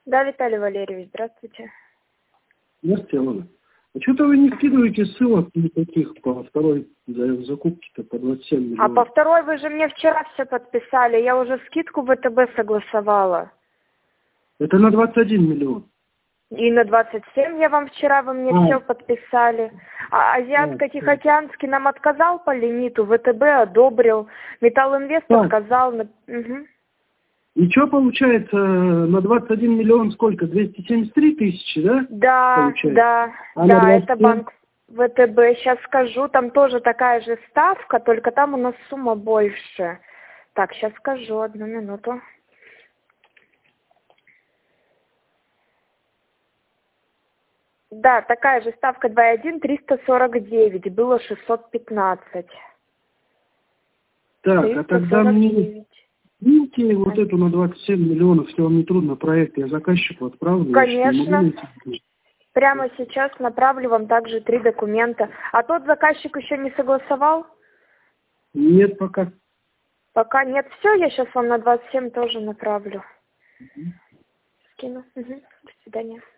Да, Виталий Валерьевич, здравствуйте. Здравствуйте, Алена. А что-то вы не скидываете ссылок никаких по второй закупке-то по 27 миллионов. А по второй вы же мне вчера все подписали. Я уже скидку ВТБ согласовала. Это на 21 миллион. И на 27 я вам вчера, вы мне все подписали. А Азиатско-Тихоокеанский нам отказал по лимиту, ВТБ одобрил, Металлинвест отказал. Угу. И что получается на 21 миллион сколько? 273 тысячи, да? Да, получается? да, А да, это банк ВТБ. Сейчас скажу, там тоже такая же ставка, только там у нас сумма больше. Так, сейчас скажу, одну минуту. Да, такая же ставка 2,1, 349, было 615. Так, а тогда мне... Видите, вот эту на 27 миллионов, если вам не трудно, проект, я заказчику отправлю. Конечно. Прямо сейчас направлю вам также 3 документа. А тот заказчик еще не согласовал? Нет, пока. Пока нет. Все, я сейчас вам на 27 тоже направлю. Скину. Угу. До свидания.